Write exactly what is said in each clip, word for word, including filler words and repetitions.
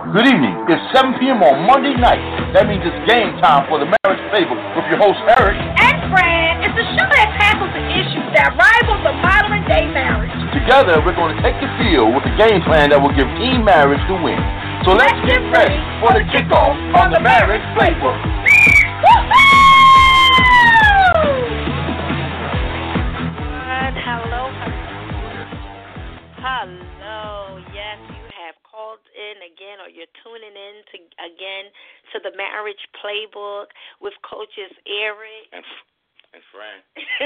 Good evening. It's seven p.m. on Monday night. That means it's game time for the Marriage Playbook with your host, Eric. And Fran. It's a show that tackles the issues that rival the modern day marriage. Together, we're going to take the field with a game plan that will give teen marriage the win. So let's, let's get ready for the kickoff on the Marriage Playbook. Hello, hello. Yes, you have called in again, or you're tuning in to again to the Marriage Playbook with Coaches Eric and and Fran.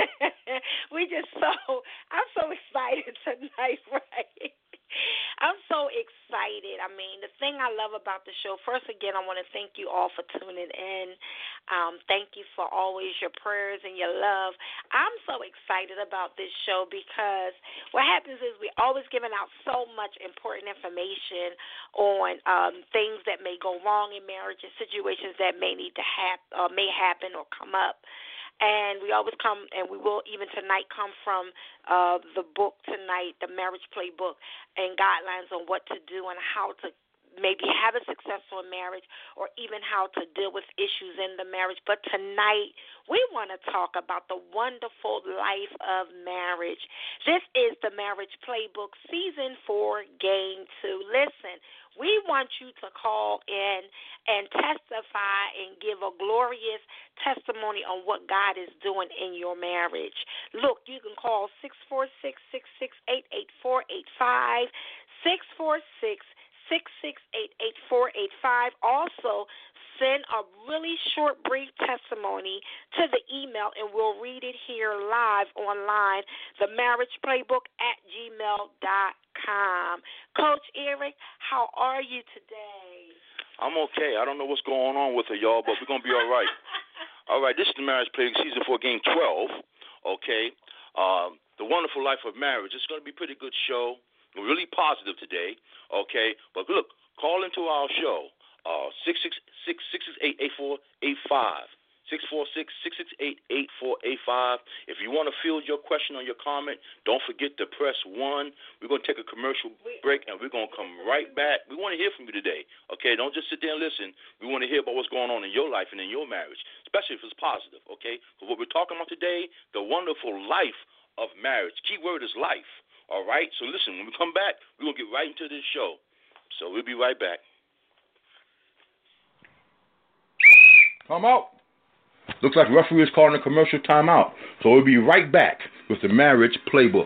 we just so I'm so excited tonight, right? I'm so excited. I mean, the thing I love about the show, first again, I want to thank you all for tuning in. Um, thank you for always your prayers and your love. I'm so excited about this show because what happens is we're always giving out so much important information on um, things that may go wrong in marriage and situations that may need to happen, or may happen or come up. And we always come, and we will even tonight come from uh, the book tonight, the Marriage Playbook, and guidelines on what to do and how to maybe have a successful marriage, or even how to deal with issues in the marriage. But tonight, we want to talk about the wonderful life of marriage. This is the Marriage Playbook, Season four, Game two. Listen, we want you to call in and testify and give a glorious testimony on what God is doing in your marriage. Look, you can call six four six, six six eight, eight four eight five, six four six, six six eight, eight four eight five. Also, send a really short, brief testimony to the email, and we'll read it here live online, the marriage playbook at gmail dot com. Coach Eric, how are you today? I'm okay. I don't know what's going on with it, y'all, but we're going to be all right. All right, this is the Marriage Playbook, Season four, Game twelve, okay? Um, the Wonderful Life of Marriage. It's going to be a pretty good show. We're really positive today, okay? But look, call into our show, uh, six six six, six six eight, eight four eight five, six four six, six six eight, eight four eight five. If you want to field your question or your comment, don't forget to press one. We're going to take a commercial break, and we're going to come right back. We want to hear from you today, okay? Don't just sit there and listen. We want to hear about what's going on in your life and in your marriage, especially if it's positive, okay? Because what we're talking about today, the wonderful life of marriage. Key word is life. All right, so listen, when we come back, we're going to get right into this show. So we'll be right back. Come out. Looks like the referee is calling a commercial timeout. So we'll be right back with the Marriage Playbook.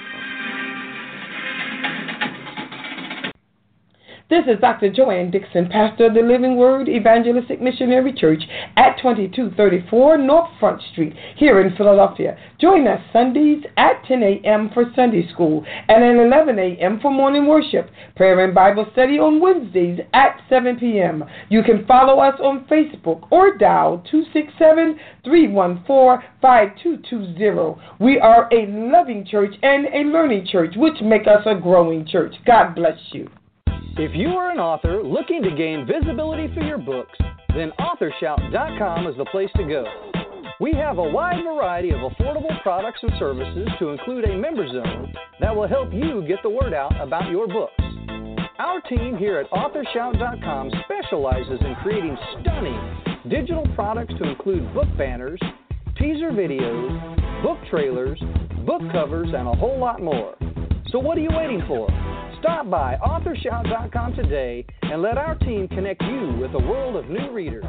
This is Doctor Joanne Dixon, pastor of the Living Word Evangelistic Missionary Church at twenty-two thirty-four North Front Street here in Philadelphia. Join us Sundays at ten a.m. for Sunday School and at eleven a.m. for morning worship. Prayer and Bible study on Wednesdays at seven p.m. You can follow us on Facebook or dial two six seven, three one four, five two two zero. We are a loving church and a learning church, which make us a growing church. God bless you. If you are an author looking to gain visibility for your books, then author shout dot com is the place to go. We have a wide variety of affordable products and services to include a member zone that will help you get the word out about your books. Our team here at author shout dot com specializes in creating stunning digital products to include book banners, teaser videos, book trailers, book covers, and a whole lot more. So what are you waiting for? Stop by author shout dot com today and let our team connect you with a world of new readers.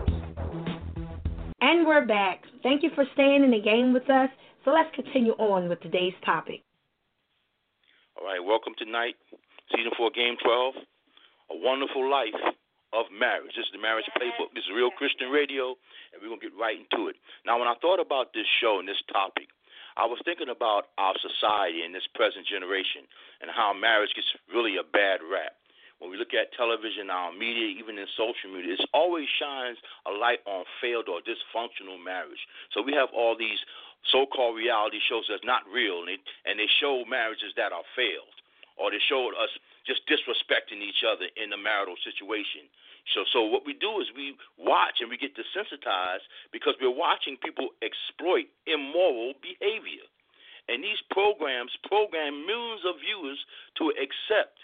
And we're back. Thank you for staying in the game with us. So let's continue on with today's topic. All right, welcome tonight, Season four, Game twelve, A Wonderful Life of Marriage. This is the Marriage Playbook. This is Real Christian Radio, and we're going to get right into it. Now, when I thought about this show and this topic, I was thinking about our society in this present generation and how marriage gets really a bad rap. When we look at television, our media, even in social media, it always shines a light on failed or dysfunctional marriage. So we have all these so-called reality shows that's not real, and they, and they show marriages that are failed, or they show us just disrespecting each other in a marital situation. So so what we do is we watch and we get desensitized because we're watching people exploit immoral behavior. And these programs program millions of viewers to accept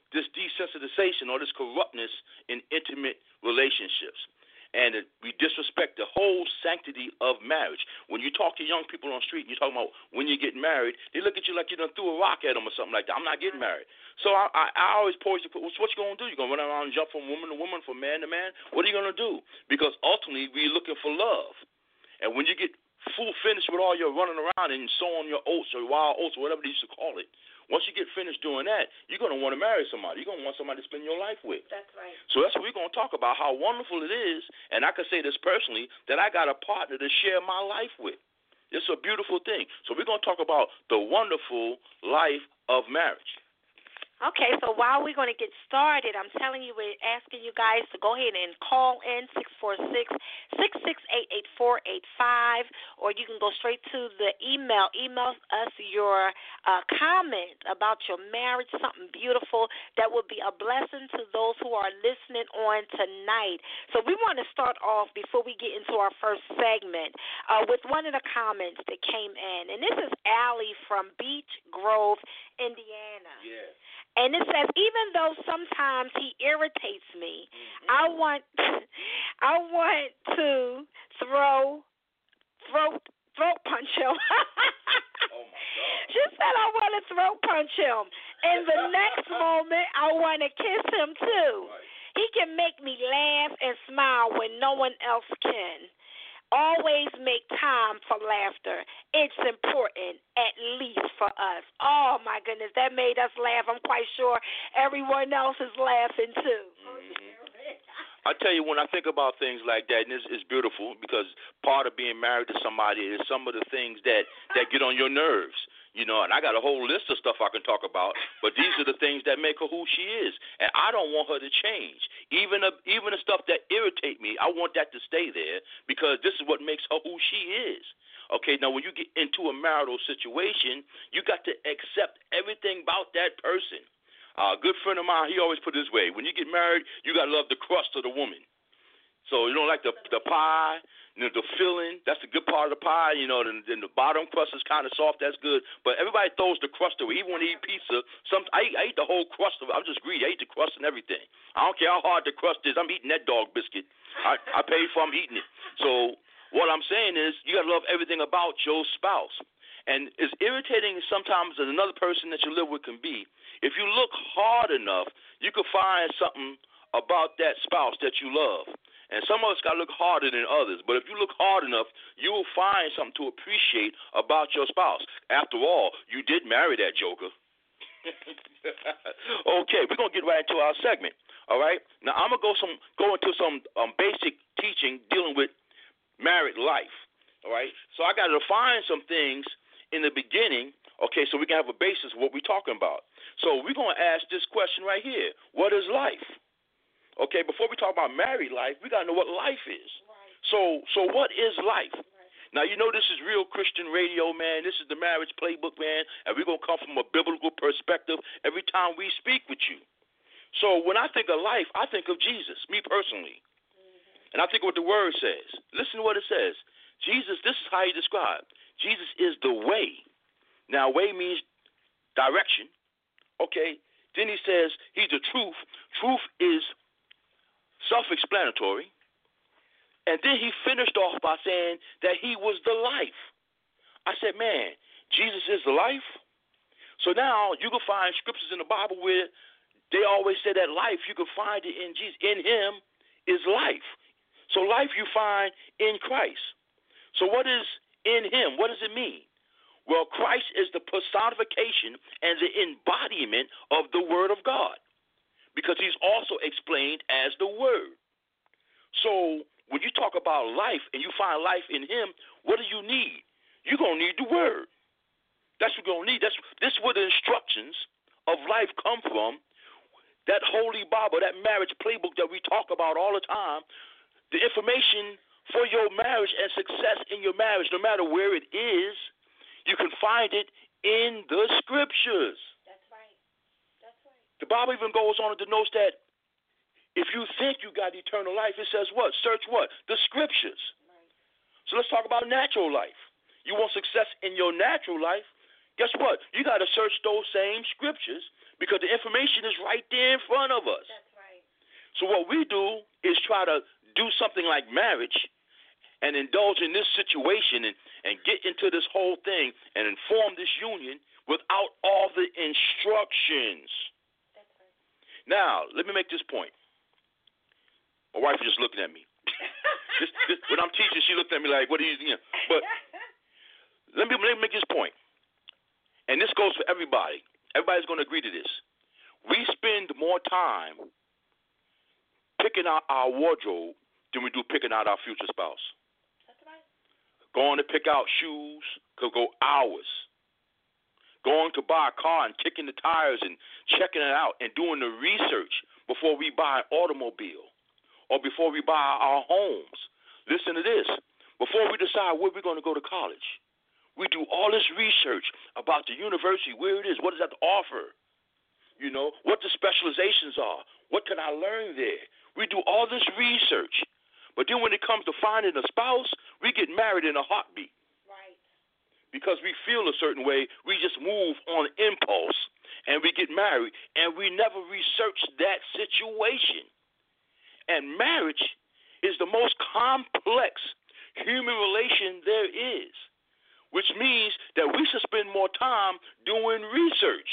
this desensitization or this corruptness in intimate relationships. And we disrespect the whole sanctity of marriage. When you talk to young people on the street and you're talking about when you get married, they look at you like you done threw a rock at them or something like that. I'm not getting married. So I, I, I always pose the question, what you going to do? You going to run around and jump from woman to woman, from man to man? What are you going to do? Because ultimately we're looking for love. And when you get full finished with all your running around and sowing your oats or wild oats or whatever they used to call it, once you get finished doing that, you're going to want to marry somebody. You're going to want somebody to spend your life with. That's right. So that's what we're going to talk about, how wonderful it is, and I can say this personally, that I got a partner to share my life with. It's a beautiful thing. So we're going to talk about the wonderful life of marriage. Okay, so while we're going to get started, I'm telling you, we're asking you guys to go ahead and call in six four six, six six eight, eight four eight five, or you can go straight to the email. Email us your uh, comment about your marriage, something beautiful that will be a blessing to those who are listening on tonight. So we want to start off, before we get into our first segment, uh, with one of the comments that came in. And this is Allie from Beach Grove, Indiana. Yeah. And it says, even though sometimes he irritates me, mm-hmm. I want, I want to throw, throat, throat punch him. Oh my God. She said, I want to throat punch him. And the next moment, I want to kiss him too. Right. He can make me laugh and smile when no one else can. Always make time for laughter. It's important, at least for us. Oh, my goodness, that made us laugh. I'm quite sure everyone else is laughing, too. Mm-hmm. I tell you, when I think about things like that, and it's, it's beautiful, because part of being married to somebody is some of the things that, that get on your nerves. You know, and I got a whole list of stuff I can talk about, but these are the things that make her who she is. And I don't want her to change. Even the, even the stuff that irritate me, I want that to stay there, because this is what makes her who she is. Okay, now when you get into a marital situation, you got to accept everything about that person. Uh, a good friend of mine, he always put it this way: when you get married, you got to love the crust of the woman. So you don't like the the pie, you know, the filling, that's the good part of the pie. You know, then, then the bottom crust is kind of soft, that's good. But everybody throws the crust away. Even when they eat pizza, some I, I eat the whole crust of it. I'm just greedy. I eat the crust and everything. I don't care how hard the crust is. I'm eating that dog biscuit. I, I paid for I'm eating it. So what I'm saying is, you got to love everything about your spouse. And as irritating sometimes as another person that you live with can be, if you look hard enough, you can find something about that spouse that you love. And some of us got to look harder than others. But if you look hard enough, you will find something to appreciate about your spouse. After all, you did marry that joker. Okay, we're going to get right into our segment. All right? Now, I'm going to go some go into some um, basic teaching dealing with married life. All right? So I got to define some things in the beginning, okay, so we can have a basis of what we're talking about. So we're going to ask this question right here. What is life? Okay, before we talk about married life, we got to know what life is. Right. So so what is life? Right. Now, you know this is real Christian radio, man. This is the marriage playbook, man, and we're going to come from a biblical perspective every time we speak with you. So when I think of life, I think of Jesus, me personally. Mm-hmm. And I think of what the Word says. Listen to what it says. Jesus, this is how he described. Jesus is the way. Now, way means direction. Okay. Then he says he's the truth. Truth is self-explanatory. And then he finished off by saying that he was the life. I said, man, Jesus is the life? So now you can find scriptures in the Bible where they always say that life, you can find it in Jesus. In him is life. So life you find in Christ. So what is in him? What does it mean? Well, Christ is the personification and the embodiment of the Word of God, because he's also explained as the Word. So when you talk about life and you find life in him, what do you need? You're going to need the Word. That's what you're going to need. That's, this is where the instructions of life come from. That Holy Bible, that marriage playbook that we talk about all the time, the information for your marriage and success in your marriage, no matter where it is, you can find it in the Scriptures. That's right. That's right. The Bible even goes on and denotes that if you think you got eternal life, it says what? Search what? The Scriptures. Right. So let's talk about natural life. You want success in your natural life? Guess what? You got to search those same Scriptures, because the information is right there in front of us. That's right. So what we do is try to do something like marriage and indulge in this situation and, and get into this whole thing and inform this union without all the instructions. That's right. Now, let me make this point. My wife is just looking at me. this, this, when I'm teaching, she looked at me like, what are you doing? But let me, let me make this point. And this goes for everybody. Everybody's going to agree to this. We spend more time picking out our wardrobe than we do picking out our future spouse. That's right. Going to pick out shoes could go hours. Going to buy a car and kicking the tires and checking it out and doing the research before we buy an automobile or before we buy our homes. Listen to this. Before we decide where we're going to go to college, we do all this research about the university, where it is, what does that offer, you know, what the specializations are, what can I learn there. We do all this research. But then when it comes to finding a spouse, we get married in a heartbeat. Right. Because we feel a certain way, we just move on impulse, and we get married, and we never research that situation. And marriage is the most complex human relation there is, which means that we should spend more time doing research.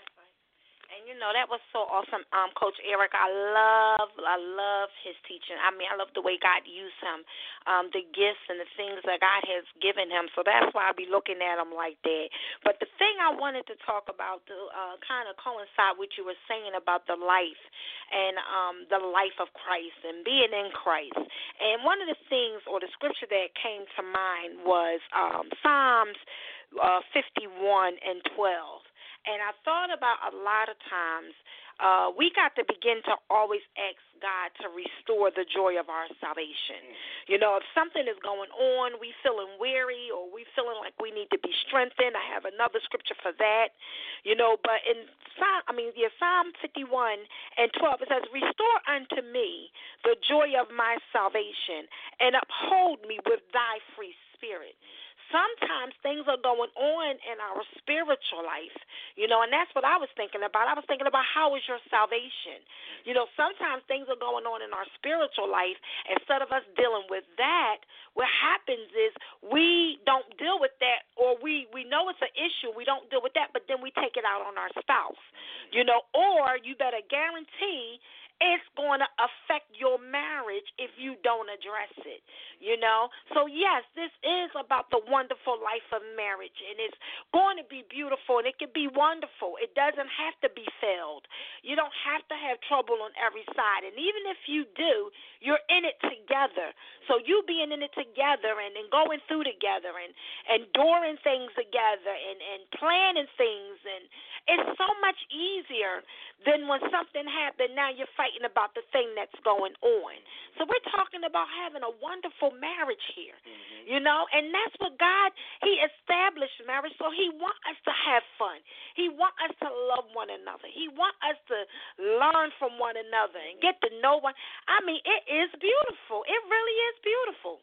And, you know, that was so awesome, um, Coach Eric. I love, I love his teaching. I mean, I love the way God used him, um, the gifts and the things that God has given him. So that's why I be looking at him like that. But the thing I wanted to talk about to uh, kind of coincide with what you were saying about the life and um, the life of Christ and being in Christ. And one of the things or the scripture that came to mind was um, Psalms uh, fifty-one and twelve. And I thought about a lot of times uh, we got to begin to always ask God to restore the joy of our salvation. Mm. You know, if something is going on, we feeling weary or we feeling like we need to be strengthened. I have another scripture for that. You know, but in Psalm, I mean, yeah, Psalm fifty-one and twelve, it says, "Restore unto me the joy of my salvation and uphold me with thy free spirit." Sometimes things are going on in our spiritual life, you know, and that's what I was thinking about. I was thinking about how is your salvation? You know, sometimes things are going on in our spiritual life. Instead of us dealing with that, what happens is we don't deal with that, or we, we know it's an issue. We don't deal with that, but then we take it out on our spouse, you know, or you better guarantee it's going to affect your marriage if you don't address it, you know. So, yes, this is about the wonderful life of marriage, and it's going to be beautiful, and it can be wonderful. It doesn't have to be failed. You don't have to have trouble on every side, and even if you do, you're in it together. So you being in it together and, and going through together and enduring things together and, and planning things, and it's so much easier than when something happened, now you're fighting about the thing that's going on. So we're talking about having a wonderful marriage here, mm-hmm. you know, and that's what God, he established marriage, so he wants us to have fun. He wants us to love one another. He wants us to learn from one another and get to know one. I mean, it is beautiful. It really is beautiful.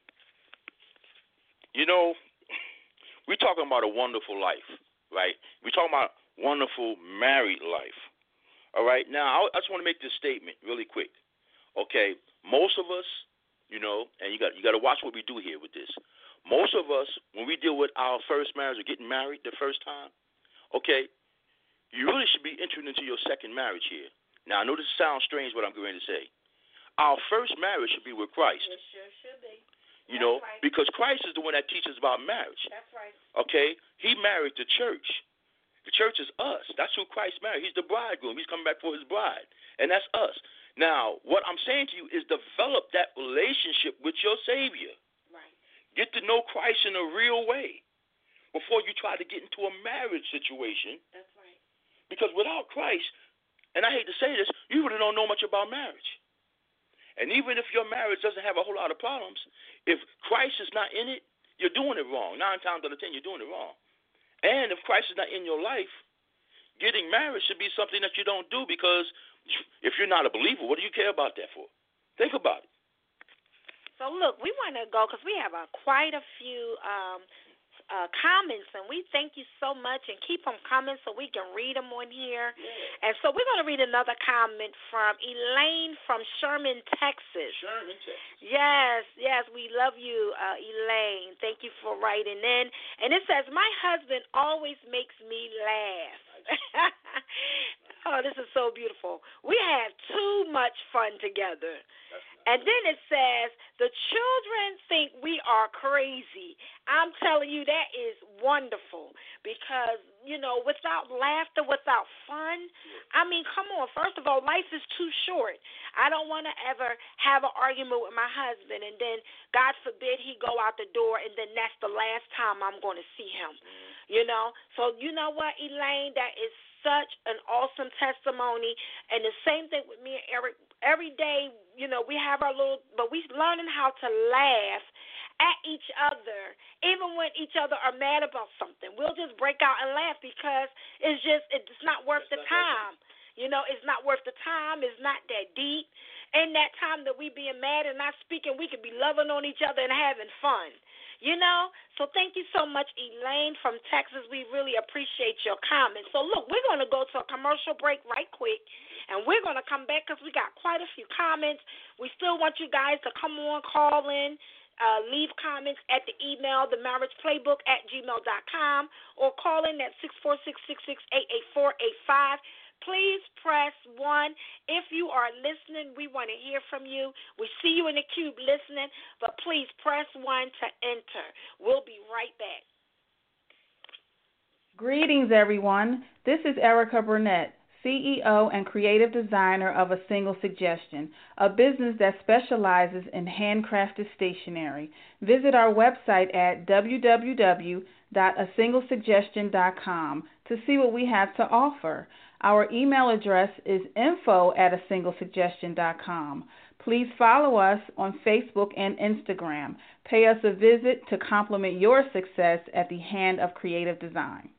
You know, we're talking about a wonderful life, right? We're talking about wonderful married life. All right, now I just want to make this statement really quick. Okay, most of us, you know, and you got you got to watch what we do here with this. Most of us, when we deal with our first marriage or getting married the first time, okay, you really should be entering into your second marriage here. Now I know this sounds strange what I'm going to say. Our first marriage should be with Christ. It sure should be. You That's know, right. because Christ is the one that teaches about marriage. That's right. Okay, he married the church. The church is us. That's who Christ married. He's the bridegroom. He's coming back for his bride. And that's us. Now, what I'm saying to you is develop that relationship with your Savior. Right. Get to know Christ in a real way before you try to get into a marriage situation. That's right. Because without Christ, and I hate to say this, you really don't know much about marriage. And even if your marriage doesn't have a whole lot of problems, if Christ is not in it, you're doing it wrong. Nine times out of ten, you're doing it wrong. And if Christ is not in your life, getting married should be something that you don't do, because if you're not a believer, what do you care about that for? Think about it. So, look, we want to go because we have a, quite a few um, uh, comments, and we thank you so much, and keep them coming so we can read them on here. Yeah. And so we're going to read another comment from Elaine from Sherman, Texas. Sherman, Texas. Yes, yes, we love you, uh, Elaine. Thank you for writing in. And it says, my husband always makes me laugh. Oh, this is so beautiful. We have too much fun together. And then it says, the children think we are crazy. I'm telling you, that is wonderful because, you know, without laughter, without fun, I mean, come on. First of all, life is too short. I don't want to ever have an argument with my husband and then, God forbid, he go out the door and then that's the last time I'm going to see him, you know. So you know what, Elaine, that is such an awesome testimony. And the same thing with me and Eric. Every day, you know, we have our little, but we learning how to laugh at each other, even when each other are mad about something. We'll just break out and laugh because it's just, it's not worth the time. You know, it's not worth the time. It's not that deep. In that time that we being mad and not speaking, we could be loving on each other and having fun. You know, so thank you so much, Elaine from Texas. We really appreciate your comments. So, look, we're going to go to a commercial break right quick, and we're going to come back because we got quite a few comments. We still want you guys to come on, call in, uh, leave comments at the email, the marriage playbook at gmail dot com, or call in at six four six, six six eight, eight four eight five. Please press one. If you are listening, we want to hear from you. We see you in the cube listening, but please press one to enter. We'll be right back. Greetings, everyone. This is Erica Burnett, C E O and creative designer of A Single Suggestion, a business that specializes in handcrafted stationery. Visit our website at w w w dot a single suggestion dot com to see what we have to offer. Our email address is info at a single suggestion dot com. Please follow us on Facebook and Instagram. Pay us a visit to complement your success at the Hand of Creative Design.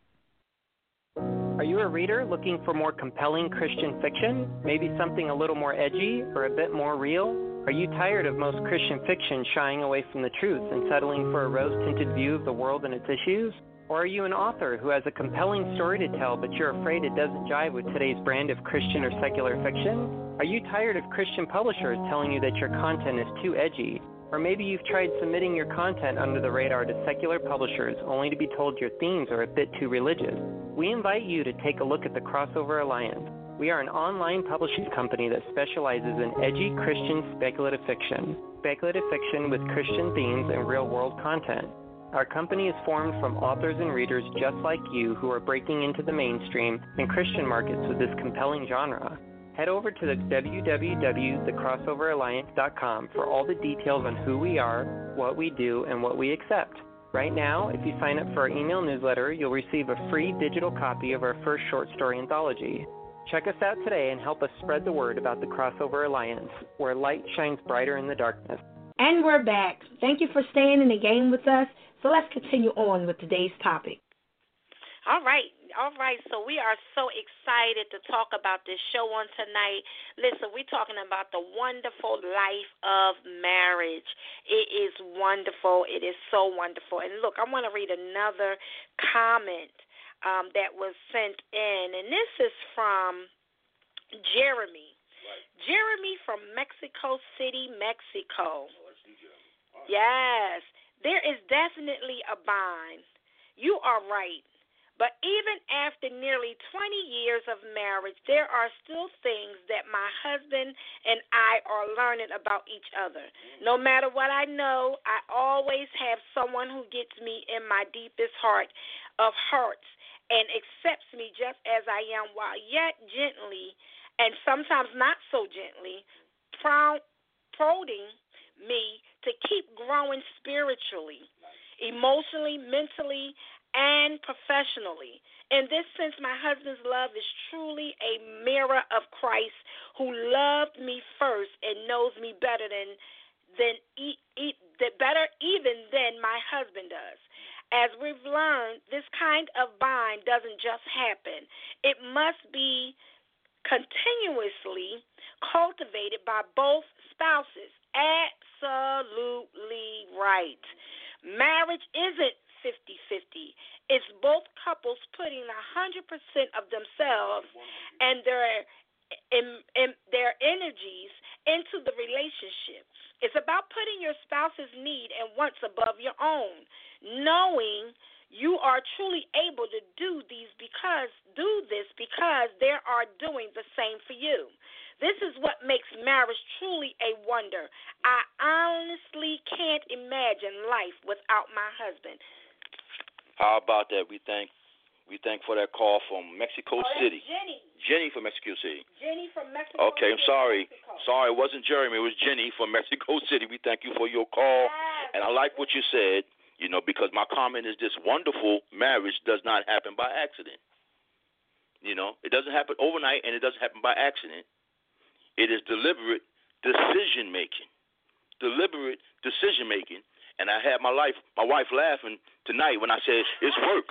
Are you a reader looking for more compelling Christian fiction? Maybe something a little more edgy or a bit more real? Are you tired of most Christian fiction shying away from the truth and settling for a rose-tinted view of the world and its issues? Or are you an author who has a compelling story to tell, but you're afraid it doesn't jive with today's brand of Christian or secular fiction? Are you tired of Christian publishers telling you that your content is too edgy? Or maybe you've tried submitting your content under the radar to secular publishers only to be told your themes are a bit too religious? We invite you to take a look at the Crossover Alliance. We are an online publishing company that specializes in edgy Christian speculative fiction, speculative fiction with Christian themes and real-world content. Our company is formed from authors and readers just like you who are breaking into the mainstream and Christian markets with this compelling genre. Head over to the w w w dot the crossover alliance dot com for all the details on who we are, what we do, and what we accept. Right now, if you sign up for our email newsletter, you'll receive a free digital copy of our first short story anthology. Check us out today and help us spread the word about the Crossover Alliance, where light shines brighter in the darkness. And we're back. Thank you for staying in the game with us. So let's continue on with today's topic. All right. All right. So we are so excited to talk about this show on tonight. Listen, we're talking about the wonderful life of marriage. It is wonderful. It is so wonderful. And look, I want to read another comment um, that was sent in. And this is from Jeremy. Right. Jeremy from Mexico City, Mexico. Oh, let's see, Jeremy. All right. Yes. There is definitely a bind. You are right. But even after nearly twenty years of marriage, there are still things that my husband and I are learning about each other. No matter what I know, I always have someone who gets me in my deepest heart of hearts and accepts me just as I am, while yet gently, and sometimes not so gently, prodding me to keep growing spiritually, emotionally, mentally, and professionally. In this sense, my husband's love is truly a mirror of Christ, who loved me first and knows me better than than e, e, better even than my husband does. As we've learned, this kind of bind doesn't just happen. It must be continuously cultivated by both spouses. Absolutely right. Marriage isn't fifty-fifty. It's both couples putting one hundred percent of themselves and their in, in their energies into the relationship. It's about putting your spouse's need and wants above your own, knowing you are truly able to do these because do this because they are doing the same for you. This is what makes marriage truly a wonder. I honestly can't imagine life without my husband. How about that? We thank we thank for that call from Mexico oh, City. Jenny. Jenny from Mexico City. Jenny from Mexico Okay, City. I'm sorry. Mexico. Sorry, it wasn't Jeremy. It was Jenny from Mexico City. We thank you for your call. Yes. And I like what you said, you know, because my comment is this: wonderful marriage does not happen by accident. You know, it doesn't happen overnight, and it doesn't happen by accident. It is deliberate decision making, deliberate decision making. And I had my life, my wife laughing tonight when I said it's work.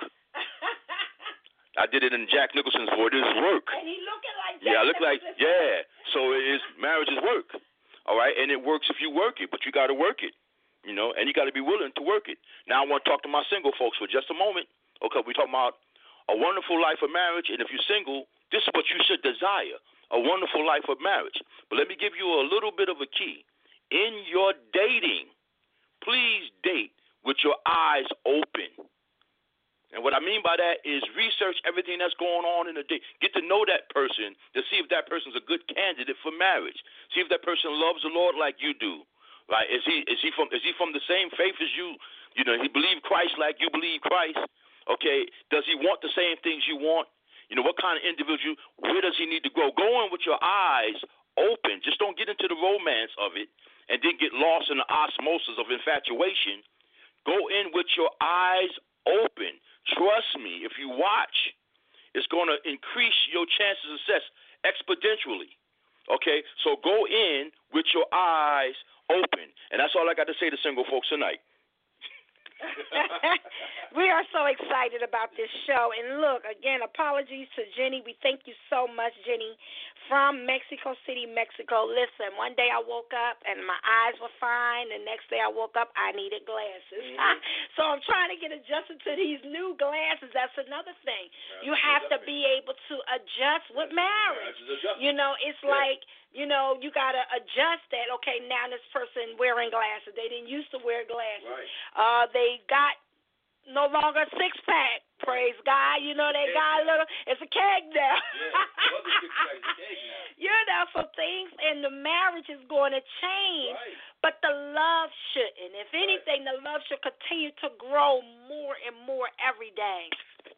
I did it in Jack Nicholson's voice. It's work. And he looking like Jack Yeah, I look like Nicholson. yeah. So it is marriage is work. All right, and it works if you work it, but you got to work it. You know, and you got to be willing to work it. Now I want to talk to my single folks for just a moment. Okay, we're talking about a wonderful life of marriage, and if you're single, this is what you should desire: a wonderful life of marriage. But let me give you a little bit of a key. In your dating, please date with your eyes open. And what I mean by that is research everything that's going on in the day. Get to know that person to see if that person's a good candidate for marriage. See if that person loves the Lord like you do. Right? Is he is he from is he from the same faith as you? You know, he believe Christ like you believe Christ. Okay. Does he want the same things you want? You know, what kind of individual? Where does he need to grow? Go in with your eyes open. Just don't get into the romance of it and then get lost in the osmosis of infatuation. Go in with your eyes open. Trust me, if you watch, it's going to increase your chances of success exponentially. Okay? So go in with your eyes open. And that's all I got to say to single folks tonight. We are so excited about this show. And look, again, apologies to Jenny. We thank you so much, Jenny, from Mexico City, Mexico. Listen, one day I woke up and my eyes were fine. The next day I woke up, I needed glasses. Mm-hmm. So I'm trying to get adjusted to these new glasses. That's another thing. Right. You have to be able to adjust with marriage. You know, it's yeah. like, you know, you got to adjust that. Okay, now this person wearing glasses. They didn't used to wear glasses. Right. Uh, they got no longer a six-pack. Praise God. You know, they got a little, it's a keg now. Yeah, you know, so things in the marriage is going to change, right. But the love shouldn't. If anything, right. The love should continue to grow more and more every day.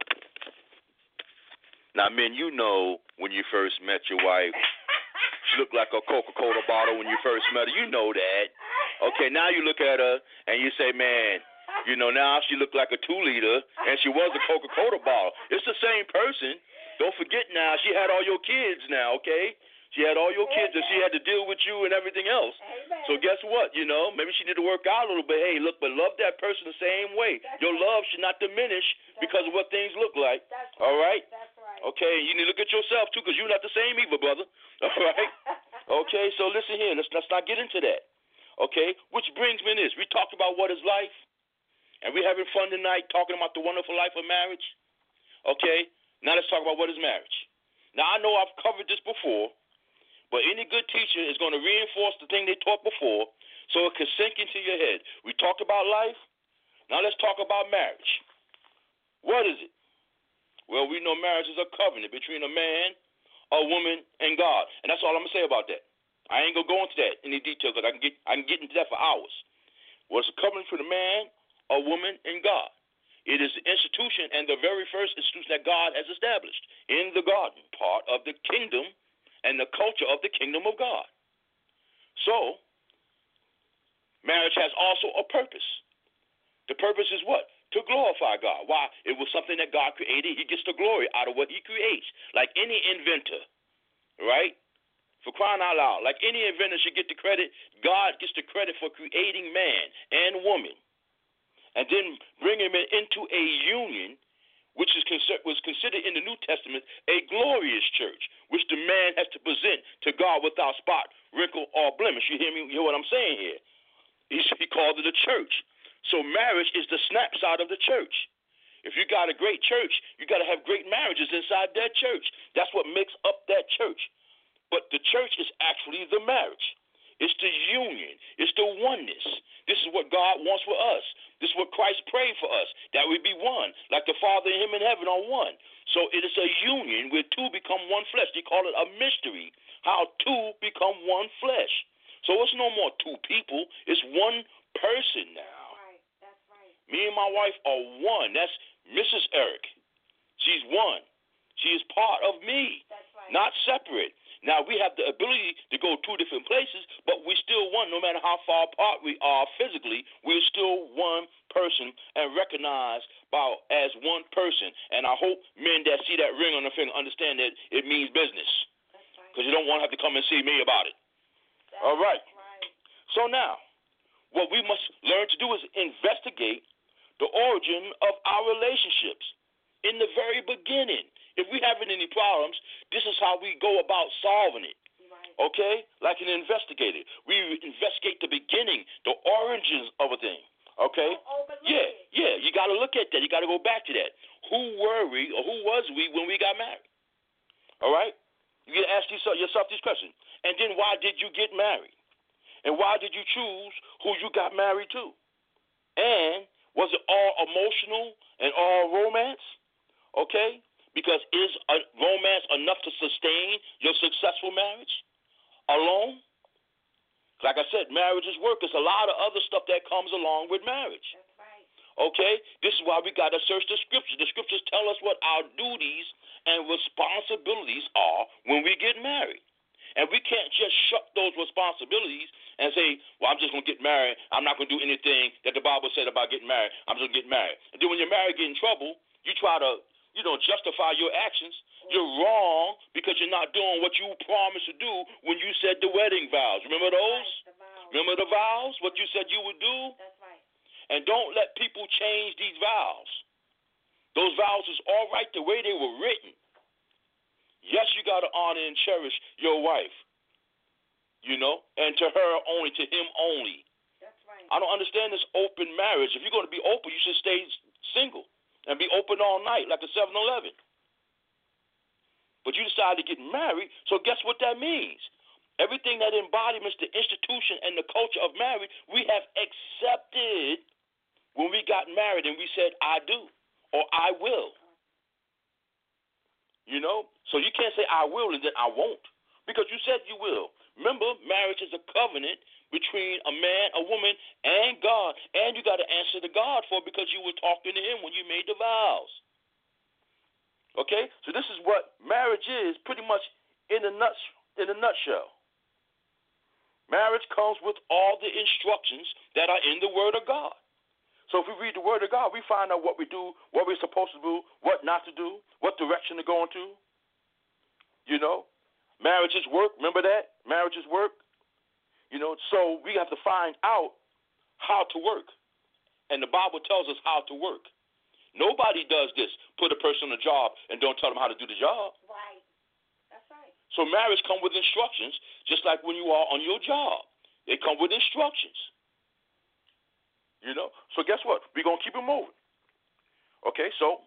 Now, men, you know when you first met your wife, she looked like a Coca-Cola bottle when you first met her. You know that. Okay, now you look at her and you say, man, you know, now she looked like a two-liter and she was a Coca-Cola bottle. It's the same person. Don't forget now, she had all your kids now, okay? She had all your kids and she had to deal with you and everything else. Amen. So guess what? You know, maybe she need to work out a little bit. Hey, look, but love that person the same way. That's your right. Love should not diminish That's because right. of what things look like. That's all right? That's right. Okay, you need to look at yourself, too, because you're not the same either, brother. All right? Okay, so listen here. Let's, let's not get into that. Okay? Which brings me to this. We talked about what is life, and we're having fun tonight talking about the wonderful life of marriage. Okay? Now let's talk about what is marriage. Now, I know I've covered this before, but any good teacher is going to reinforce the thing they taught before so it can sink into your head. We talked about life. Now let's talk about marriage. What is it? Well, we know marriage is a covenant between a man, a woman, and God. And that's all I'm going to say about that. I ain't going to go into that in any detail because I can get I can get into that for hours. Well, it's a covenant between a man, a woman, and God. It is the institution and the very first institution that God has established in the garden, part of the kingdom and the culture of the kingdom of God. So, marriage has also a purpose. The purpose is what? To glorify God. Why? It was something that God created. He gets the glory out of what he creates. Like any inventor, right? For crying out loud. Like any inventor should get the credit, God gets the credit for creating man and woman. And then bringing them into a union, which is consider, was considered in the New Testament a glorious church, which the man has to present to God without spot, wrinkle, or blemish. You hear me? You hear what I'm saying here? He, he called it a church. So marriage is the snapshot of the church. If you got a great church, you got to have great marriages inside that church. That's what makes up that church. But the church is actually the marriage. It's the union. It's the oneness. This is what God wants for us. This is what Christ prayed for us, that we be one, like the Father and him in heaven are one. So it is a union where two become one flesh. They call it a mystery, how two become one flesh. So it's no more two people. It's one person now. That's right. That's right. Me and my wife are one. That's Missus Eric. She's one. She is part of me, That's right. not separate. Now, we have the ability to go two different places, but we're still one. No matter how far apart we are physically, we're still one person and recognized by, as one person. And I hope men that see that ring on the finger understand that it means business, because you don't want to have to come and see me about it. That's All right. right. So now, what we must learn to do is investigate the origin of our relationships in the very beginning. If we're having any problems, this is how we go about solving it. Right. Okay? Like an investigator. We investigate the beginning, the origins of a thing. Okay? Don't overlook Yeah, it. yeah. You got to look at that. You got to go back to that. Who were we or who was we when we got married? All right? You got to ask yourself these questions. And then why did you get married? And why did you choose who you got married to? And was it all emotional and all romance? Okay? Because is a romance enough to sustain your successful marriage alone? Like I said, marriage is work. There's a lot of other stuff that comes along with marriage. That's right. Okay? This is why we got to search the scriptures. The scriptures tell us what our duties and responsibilities are when we get married. And we can't just shut those responsibilities and say, well, I'm just going to get married. I'm not going to do anything that the Bible said about getting married. I'm just going to get married. And then when you're married, get in trouble, you try to you know, justify your actions. You're wrong because you're not doing what you promised to do when you said the wedding vows. Remember those? Right, the vows. Remember the vows? What you said you would do? That's right. And don't let people change these vows. Those vows is all right the way they were written. Yes, you got to honor and cherish your wife, you know, and to her only, to him only. That's right. I don't understand this open marriage. If you're going to be open, you should stay single and be open all night like a seven eleven. But you decided to get married, so guess what that means? Everything that embodiments the institution and the culture of marriage, we have accepted when we got married and we said, I do, or I will. You know? So you can't say I will and then I won't, because you said you will. Remember, marriage is a covenant between a man, a woman, and God. And you got to answer to God for it because you were talking to him when you made the vows. Okay? So this is what marriage is pretty much in a, nuts, in a nutshell. Marriage comes with all the instructions that are in the Word of God. So if we read the Word of God, we find out what we do, what we're supposed to do, what not to do, what direction to go into. You know? Marriage is work. Remember that? Marriage is work. You know, so we have to find out how to work. And the Bible tells us how to work. Nobody does this, put a person on a job and don't tell them how to do the job. Right. That's right. So marriage comes with instructions, just like when you are on your job. They come with instructions. You know? So guess what? We're going to keep it moving. Okay, so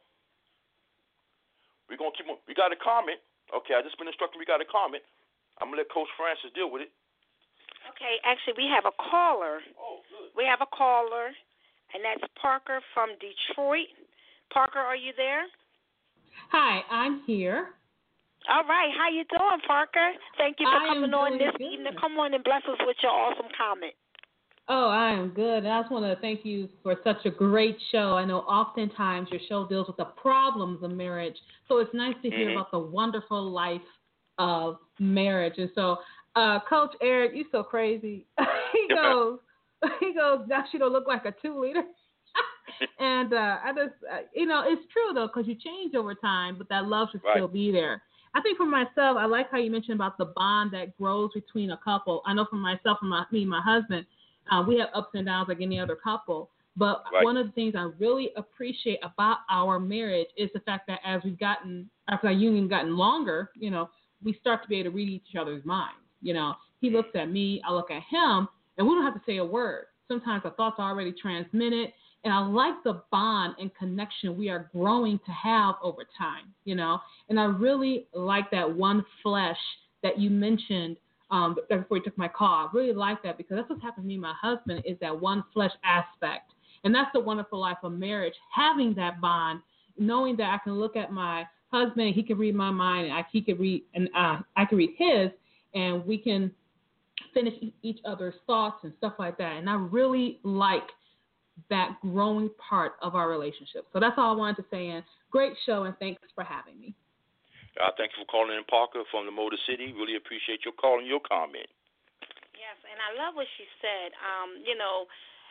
we're going to keep moving. We got a comment. Okay, I just been instructed we got a comment. I'm going to let Coach Francis deal with it. Okay, actually, we have a caller. Oh, good. We have a caller, and that's Parker from Detroit. Parker, are you there? Hi, I'm here. All right, how you doing, Parker? Thank you for I coming on this good. evening. Come on and bless us with your awesome comment. Oh, I am good. And I just want to thank you for such a great show. I know oftentimes your show deals with the problems of marriage, so it's nice to hear mm-hmm. about the wonderful life of marriage. And so, uh, Coach Eric, you're so crazy. he goes, he goes, gosh, you don't look like a two-liter. and uh, I just, uh, you know, it's true, though, because you change over time, but that love should right. still be there. I think for myself, I like how you mentioned about the bond that grows between a couple. I know for myself and my, me and my husband, uh, we have ups and downs like any other couple. But right. one of the things I really appreciate about our marriage is the fact that as we've gotten, as our union gotten longer, you know, we start to be able to read each other's minds. You know, he looks at me, I look at him, and we don't have to say a word. sometimes the thoughts are already transmitted. And I like the bond and connection we are growing to have over time, you know. And I really like that one flesh that you mentioned um, before you took my call. I really like that because that's what's happened to me and my husband is that one flesh aspect. And that's the wonderful life of marriage, having that bond, knowing that I can look at my husband and he can read my mind and I, he can read and uh, I can read his, and we can finish each other's thoughts and stuff like that. And I really like that growing part of our relationship. So that's all I wanted to say. And great show, and thanks for having me. Uh, thank you for calling in, Parker, from the Motor City. Really appreciate your call and your comment. Yes, and I love what she said. Um, you know,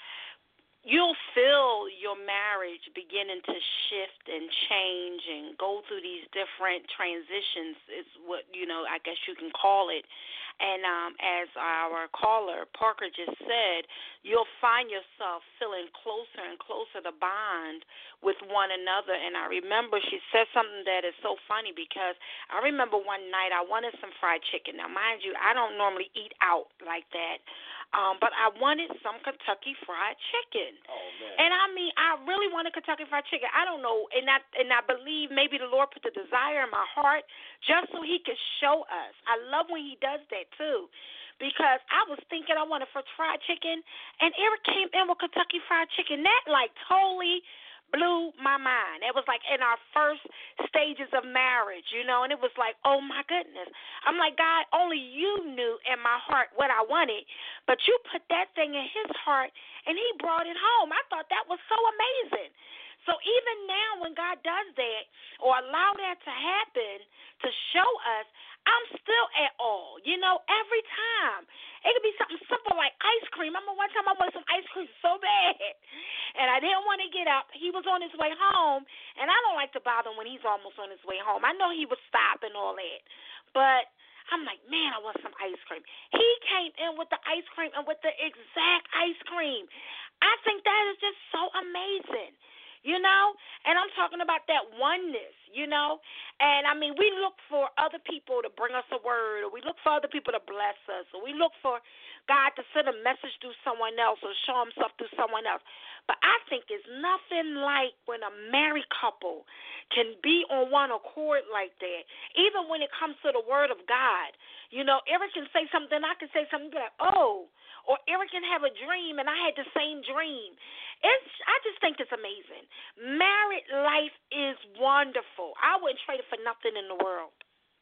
you'll feel your marriage beginning to shift and change and go through these different transitions is what, you know, I guess you can call it. And um, as our caller, Parker, just said, you'll find yourself feeling closer and closer to bond with one another. And I remember she said something that is so funny because I remember one night I wanted some fried chicken. Now, mind you, I don't normally eat out like that. Um, but I wanted some Kentucky Fried Chicken. Oh, man. And, I mean, I really wanted Kentucky Fried Chicken. I don't know, and I, and I believe maybe the Lord put the desire in my heart just so he could show us. I love when he does that, too, because I was thinking I wanted fried chicken, and Eric came in with Kentucky Fried Chicken. That, like, totally blew my mind. It was like in our first stages of marriage, you know, and it was like, oh, my goodness. I'm like, God, only you knew in my heart what I wanted, but you put that thing in his heart, and he brought it home. I thought that was so amazing. So even now when God does that or allow that to happen to show us, I'm still at awe, you know, every time. It could be something simple like ice cream. I remember one time I wanted some ice cream so bad, and I didn't want to get up. He was on his way home, and I don't like to bother him when he's almost on his way home. I know he would stop and all that, but I'm like, man, I want some ice cream. He came in with the ice cream and with the exact ice cream. I think that is just so amazing. You know, and I'm talking about that oneness, you know, and I mean, we look for other people to bring us a word, or we look for other people to bless us, or we look for God to send a message through someone else or show himself through someone else. But I think it's nothing like when a married couple can be on one accord like that, even when it comes to the word of God. You know, Eric can say something, I can say something, be like, oh, or Eric can have a dream, and I had the same dream. It's, I just think it's amazing. Married life is wonderful. I wouldn't trade it for nothing in the world.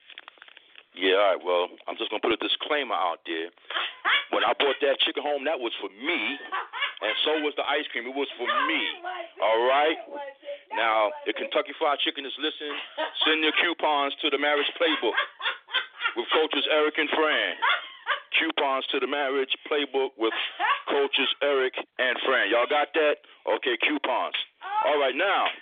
Yeah, all right, well, I'm just going to put a disclaimer out there. When I brought that chicken home, that was for me, and so was the ice cream. It was for me, all right? Now, if Kentucky Fried Chicken is listening, send your coupons to the Marriage Playbook with Coaches Eric and Fran. Coupons to the Marriage Playbook with Coaches Eric and Fran. Y'all got that? Okay, coupons. All right, now.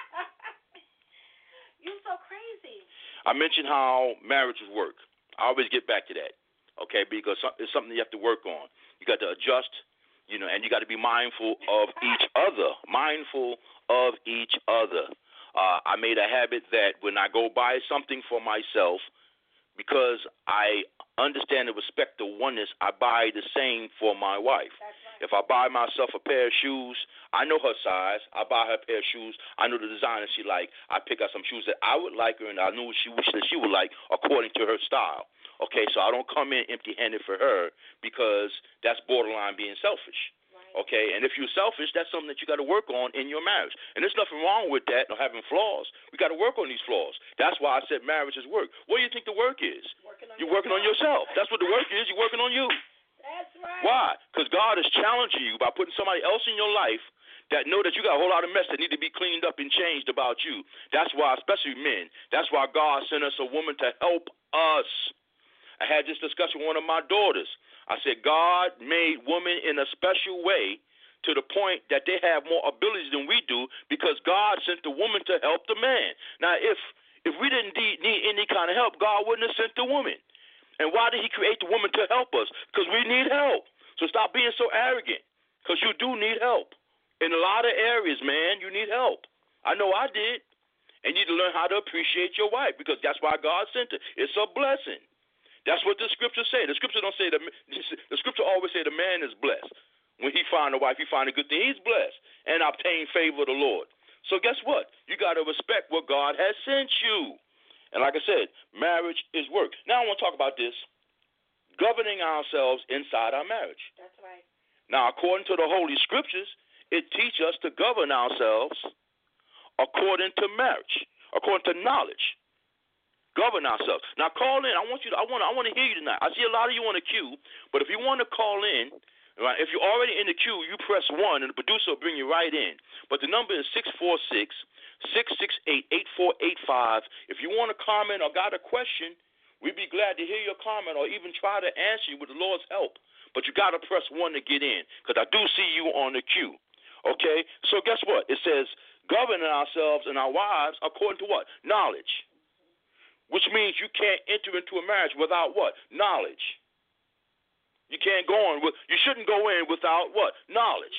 You're so crazy. I mentioned how marriages work. I always get back to that, okay, because it's something you have to work on. You got to adjust, you know, and you got to be mindful of each other, mindful of each other. Uh, I made a habit that when I go buy something for myself, because I understand and respect the oneness, I buy the same for my wife. Right. If I buy myself a pair of shoes, I know her size. I buy her a pair of shoes. I know the designer she like. I pick out some shoes that I would like her, and I knew she wish that she would like according to her style. Okay, so I don't come in empty-handed for her because that's borderline being selfish. Okay, and if you're selfish, that's something that you got to work on in your marriage. And there's nothing wrong with that or having flaws. We got to work on these flaws. That's why I said marriage is work. What do you think the work is? Working you're working yourself. on yourself. That's what the work is. You're working on you. That's right. Why? Because God is challenging you by putting somebody else in your life that know that you got a whole lot of mess that need to be cleaned up and changed about you. That's why, especially men, that's why God sent us a woman to help us. I had this discussion with one of my daughters. I said, God made women in a special way to the point that they have more abilities than we do because God sent the woman to help the man. Now, if if we didn't need, need any kind of help, God wouldn't have sent the woman. And why did he create the woman to help us? Because we need help. So stop being so arrogant because you do need help. In a lot of areas, man, you need help. I know I did. And you need to learn how to appreciate your wife because that's why God sent her. It's a blessing. That's what the scriptures say. The scripture don't say the the scripture always say the man is blessed. When he find a wife, he find a good thing. He's blessed and obtain favor of the Lord. So guess what? You got to respect what God has sent you. And like I said, marriage is work. Now I want to talk about this, governing ourselves inside our marriage. That's right. Now, according to the Holy Scriptures, it teaches us to govern ourselves according to marriage, according to knowledge. Govern ourselves. Now, call in. I want you. To, I want. I want to hear you tonight. I see a lot of you on the queue, but if you want to call in, right? If you're already in the queue, you press one, and the producer will bring you right in. But the number is six four six, six six eight, eight four eight five. If you want to comment or got a question, we'd be glad to hear your comment or even try to answer you with the Lord's help. But you got to press one to get in, because I do see you on the queue. Okay? So guess what? It says governing ourselves and our wives according to what? Knowledge. Which means you can't enter into a marriage without what? Knowledge. You can't go on with, you shouldn't go in without what? Knowledge.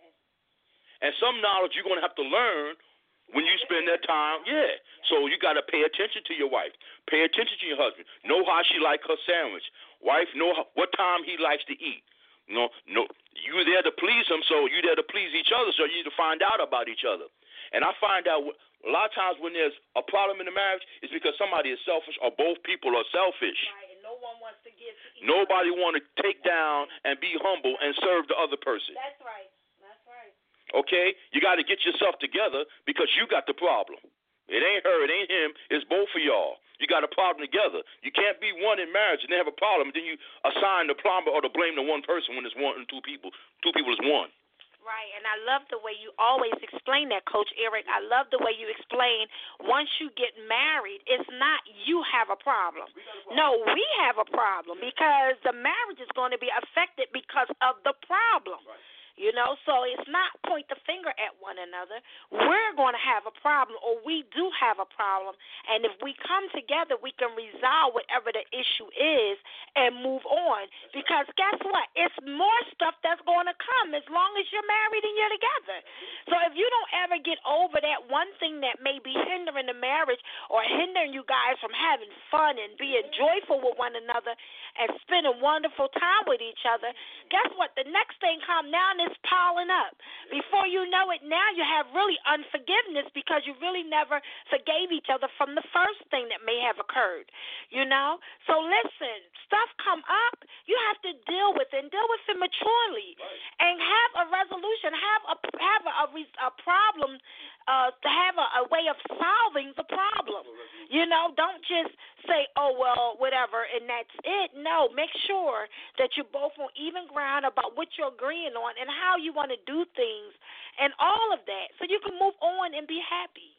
And some knowledge you're going to have to learn when you spend that time. Yeah. So you got to pay attention to your wife. Pay attention to your husband. Know how she like her sandwich. Wife, know how, what time he likes to eat. You know, no, you're there to please him, so you're there to please each other, so you need to find out about each other. And I find out a lot of times when there's a problem in the marriage, it's because somebody is selfish or both people are selfish. Right, and no one wants to give to each Nobody other. want to take down and be humble and serve the other person. That's right. That's right. Okay? You got to get yourself together because you got the problem. It ain't her, it ain't him, it's both of y'all. You got a problem together. You can't be one in marriage and they have a problem, and then you assign the problem or the blame to one person when it's one and two people. Two people is one. Right, and I love the way you always explain that, Coach Eric. I love the way you explain once you get married, it's not you have a problem. No, we have a problem because the marriage is going to be affected because of the problem. Right. You know, so it's not point the finger at one another. We're going to have a problem, or we do have a problem. And if we come together, we can resolve whatever the issue is and move on. Because guess what? It's more stuff that's going to come as long as you're married and you're together. So if you don't ever get over that one thing that may be hindering the marriage or hindering you guys from having fun and being joyful with one another and spending wonderful time with each other, guess what? The next thing comes now and it's piling up. Before you know it, now you have really unforgiveness because you really never forgave each other from the first thing that may have occurred, you know? So listen, stuff come up, you have to deal with it and deal with it maturely and have a resolution, have a have a, a, a problem, uh, to have a, a way of solving the problem. You know, don't just say, oh, well, whatever, and that's it. No, make sure that you're both on even ground about what you're agreeing on and how you want to do things and all of that so you can move on and be happy.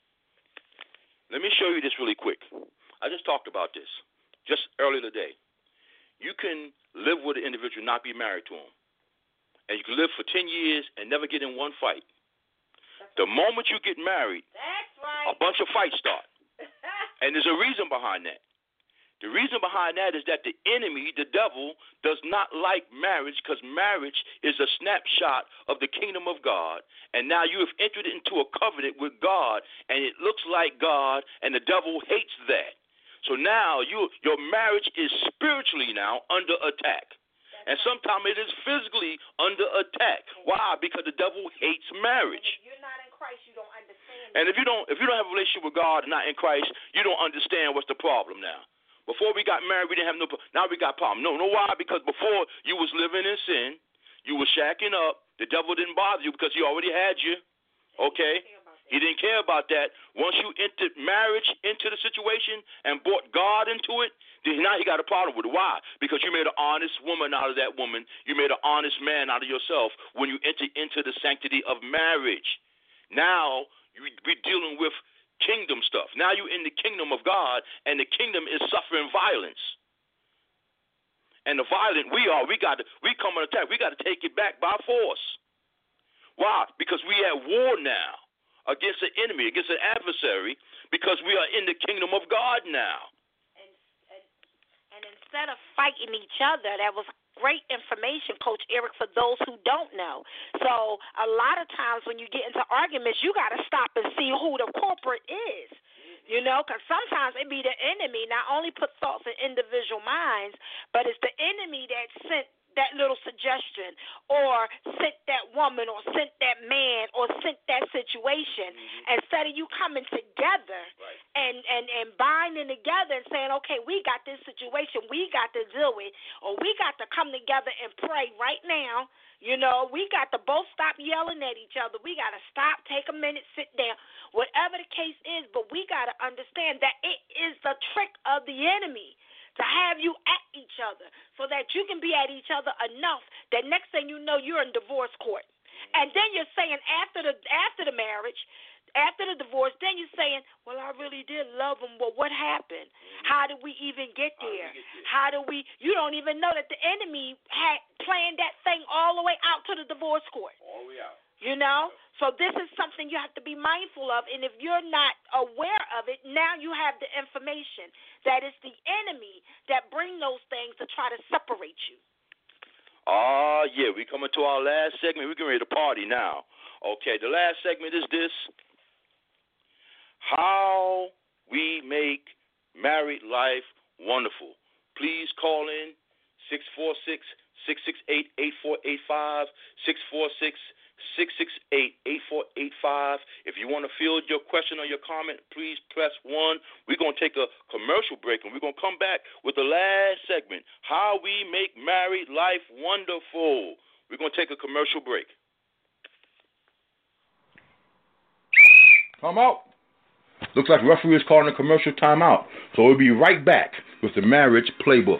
Let me show you this really quick. I just talked about this just earlier today. You can live with an individual, not be married to him. And you can live for ten years and never get in one fight. The moment you get married, that's right, a bunch of fights start. And there's a reason behind that. The reason behind that is that the enemy, the devil, does not like marriage because marriage is a snapshot of the kingdom of God. And now you have entered into a covenant with God, and it looks like God, and the devil hates that. So now you, your marriage is spiritually now under attack. And sometimes it is physically under attack. Why? Because the devil hates marriage. And if you're not in Christ, you don't understand. And if you don't, if you don't have a relationship with God and not in Christ, you don't understand what's the problem now. Before we got married, we didn't have no. Now we got problem. No, no. Why? Because before you was living in sin, you was shacking up. The devil didn't bother you because he already had you. Okay. He didn't care about that. Once you entered marriage into the situation and brought God into it, then now he got a problem with it. Why? Because you made an honest woman out of that woman. You made an honest man out of yourself when you entered into the sanctity of marriage. Now you, we're dealing with kingdom stuff. Now you're in the kingdom of God, and the kingdom is suffering violence. And the violent we are, we got to, we come on attack. We got to take it back by force. Why? Because we at war now against the enemy, against an adversary, because we are in the kingdom of God now. And, and, and instead of fighting each other, that was great information, Coach Eric, for those who don't know. So a lot of times when you get into arguments, you got to stop and see who the culprit is. You know, because sometimes it be the enemy not only put thoughts in individual minds, but it's the enemy that sent that little suggestion or sent that woman or sent that man or sent that situation. Mm-hmm. Instead of you coming together right. and, and, and binding together and saying, okay, we got this situation, we got to deal with, or we got to come together and pray right now. You know, we got to both stop yelling at each other. We got to stop, take a minute, sit down, whatever the case is. But we got to understand that it is the trick of the enemy to have you at each other so that you can be at each other enough that next thing you know, you're in divorce court. And then you're saying after the after the marriage, after the divorce, then you're saying, well, I really did love him. Well, what happened? Mm-hmm. How did we even get there? How do we, you don't even know that the enemy had planned that thing all the way out to the divorce court. All the way out. You know? So this is something you have to be mindful of. And if you're not aware of it, now you have the information that it's the enemy that bring those things to try to separate you. Oh, uh, yeah, we coming to our last segment. We're getting ready to party now. Okay, the last segment is this. How we make married life wonderful. Please call in six four six, six six eight, eight four eight five, six four six, six six eight, eight four eight five. If you want to field your question or your comment, please press one. We're going to take a commercial break, and we're going to come back with the last segment, how we make married life wonderful. We're going to take a commercial break. Come out. Looks like the referee is calling a commercial timeout, so we'll be right back with the Marriage Playbook.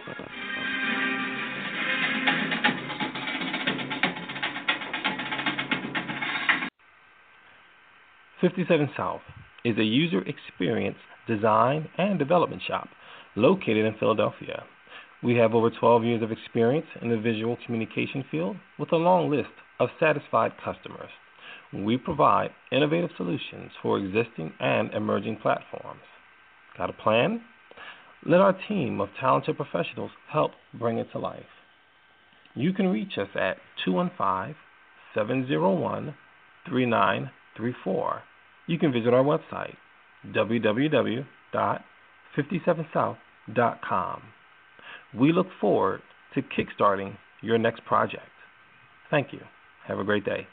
fifty-seven South is a user experience design and development shop located in Philadelphia. We have over twelve years of experience in the visual communication field with a long list of satisfied customers. We provide innovative solutions for existing and emerging platforms. Got a plan? Let our team of talented professionals help bring it to life. You can reach us at two one five, seven zero one, three nine three four. You can visit our website, w w w dot fifty-seven south dot com. We look forward to kickstarting your next project. Thank you. Have a great day.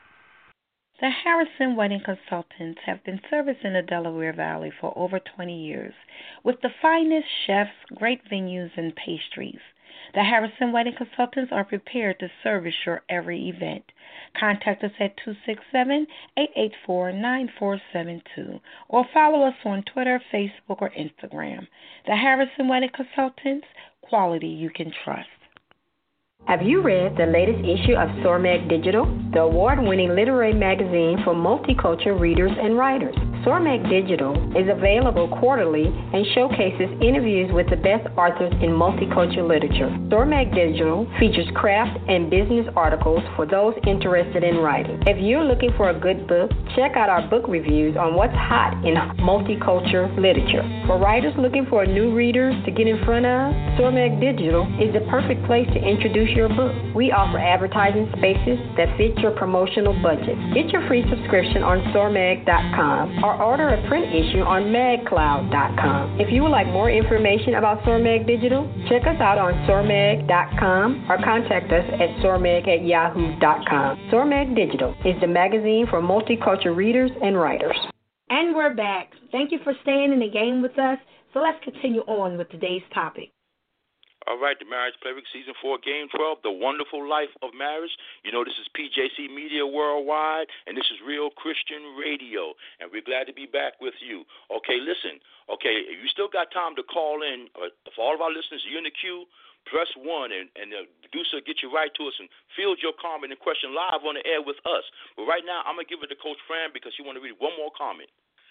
The Harrison Wedding Consultants have been servicing the Delaware Valley for over twenty years with the finest chefs, great venues, and pastries. The Harrison Wedding Consultants are prepared to service your every event. Contact us at two six seven, eight eight four, nine four seven two or follow us on Twitter, Facebook, or Instagram. The Harrison Wedding Consultants, quality you can trust. Have you read the latest issue of Sormag Digital, the award-winning literary magazine for multicultural readers and writers? Sormag Digital is available quarterly and showcases interviews with the best authors in multicultural literature. Sormag Digital features craft and business articles for those interested in writing. If you're looking for a good book, check out our book reviews on what's hot in multicultural literature. For writers looking for new readers to get in front of, Sormag Digital is the perfect place to introduce your book. We offer advertising spaces that fit your promotional budget. Get your free subscription on sormag dot com or order a print issue on mag cloud dot com. If you would like more information about Sormag Digital, check us out on sormag dot com or contact us at sormag at yahoo dot com. Sormag Digital is the magazine for multicultural readers and writers. And we're back. Thank you for staying in the game with us. So let's continue on with today's topic. All right, the Marriage Playbook Season four, Game twelve, The Wonderful Life of Marriage. You know, this is P J C Media Worldwide, and this is Real Christian Radio, and we're glad to be back with you. Okay, listen, okay, if you still got time to call in, uh, for all of our listeners, you're in the queue, press one, and, and the producer will get you right to us and field your comment and question live on the air with us. But right now, I'm going to give it to Coach Fran because she want to read one more comment.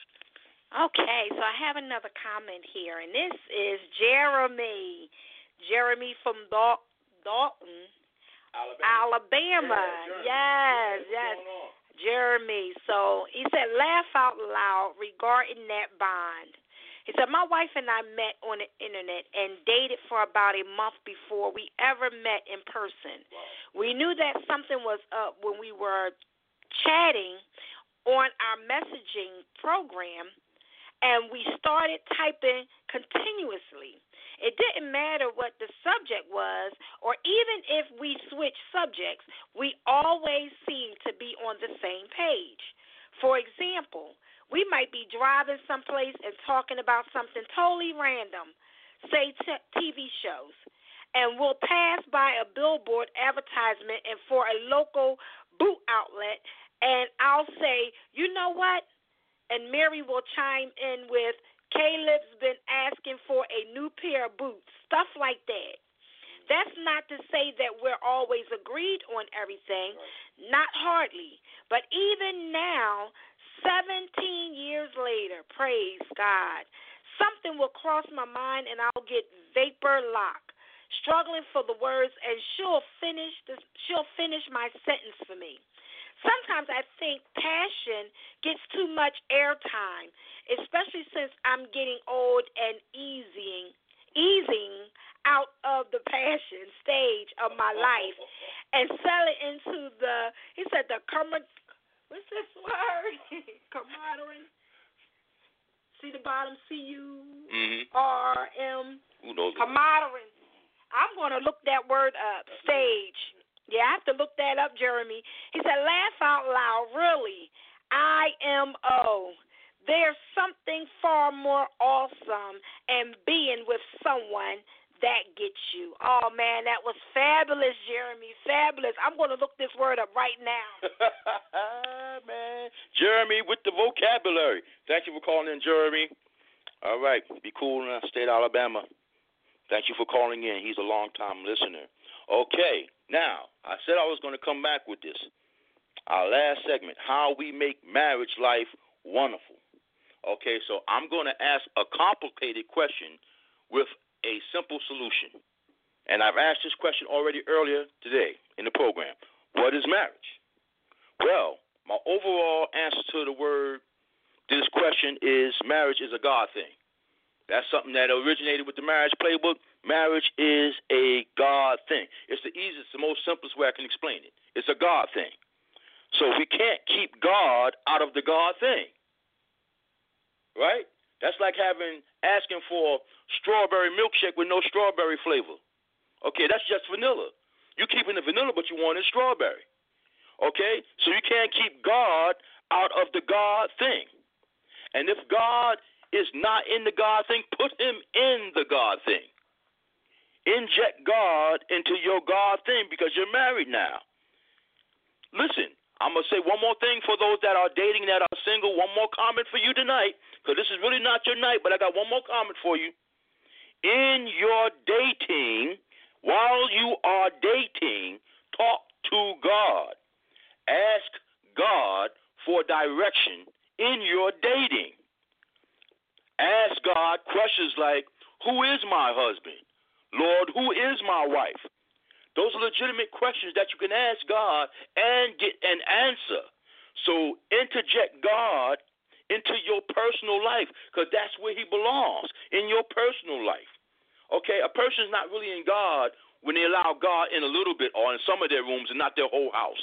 Okay, so I have another comment here, and this is Jeremy. Jeremy from Dal- Dalton, Alabama. Alabama. Yeah, yes, yes. Jeremy. So he said, laugh out loud regarding that bond. He said, my wife and I met on the internet and dated for about a month before we ever met in person. Wow. We knew that something was up when we were chatting on our messaging program, and we started typing continuously. It didn't matter what the subject was, or even if we switch subjects, we always seem to be on the same page. For example, we might be driving someplace and talking about something totally random, say t- T V shows, and we'll pass by a billboard advertisement and for a local boot outlet, and I'll say, you know what? And Mary will chime in with, Caleb's been asking for a new pair of boots, stuff like that. That's not to say that we're always agreed on everything, not hardly. But even now, seventeen years later, praise God, something will cross my mind and I'll get vapor lock, struggling for the words, and she'll finish the, she'll finish my sentence for me. Sometimes I think passion gets too much airtime, especially since I'm getting old and easing, easing out of the passion stage of my life and settling into the, he said the, what's this word? Camaraderie. See the bottom, C U R M. Who knows? Camaraderie. I'm going to look that word up, stage. Yeah, I have to look that up, Jeremy. He said, laugh out loud, really. I M O. There's something far more awesome in being with someone that gets you. Oh, man, that was fabulous, Jeremy, fabulous. I'm going to look this word up right now. Man, Jeremy with the vocabulary. Thank you for calling in, Jeremy. All right, be cool in the state of Alabama. Thank you for calling in. He's a long-time listener. Okay, now, I said I was going to come back with this. Our last segment, how we make marriage life wonderful. Okay, so I'm going to ask a complicated question with a simple solution. And I've asked this question already earlier today in the program. What is marriage? Well, my overall answer to the word, this question is marriage is a God thing. That's something that originated with the marriage playbook. Marriage is a God thing. It's the easiest, the most simplest way I can explain it. It's a God thing. So we can't keep God out of the God thing. Right? That's like having asking for strawberry milkshake with no strawberry flavor. Okay, that's just vanilla. You're keeping the vanilla, but you want it strawberry. Okay? So you can't keep God out of the God thing. And if God is not in the God thing, put him in the God thing. Inject God into your God thing because you're married now. Listen, I'm going to say one more thing for those that are dating, that are single. One more comment for you tonight, because this is really not your night, but I got one more comment for you. In your dating, while you are dating, talk to God. Ask God for direction in your dating. Ask God questions like, who is my husband? Lord, who is my wife? Those are legitimate questions that you can ask God and get an answer. So interject God into your personal life, because that's where he belongs, in your personal life. Okay, a person's not really in God when they allow God in a little bit or in some of their rooms and not their whole house.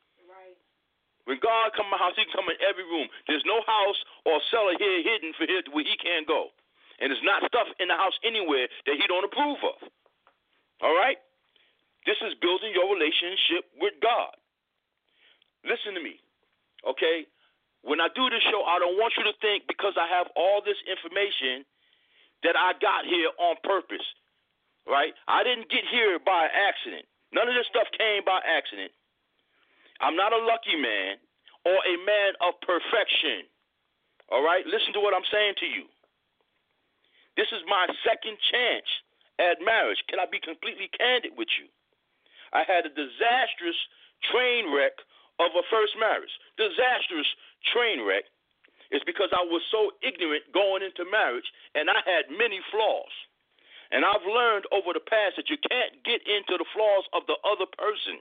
When God comes in my house, he can come in every room. There's no house or cellar here hidden for here where he can't go. And there's not stuff in the house anywhere that he don't approve of. All right? This is building your relationship with God. Listen to me, okay? When I do this show, I don't want you to think because I have all this information that I got here on purpose, right? I didn't get here by accident. None of this stuff came by accident. I'm not a lucky man or a man of perfection. All right? Listen to what I'm saying to you. This is my second chance at marriage. Can I be completely candid with you? I had a disastrous train wreck of a first marriage. Disastrous train wreck is because I was so ignorant going into marriage, and I had many flaws. And I've learned over the past that you can't get into the flaws of the other person.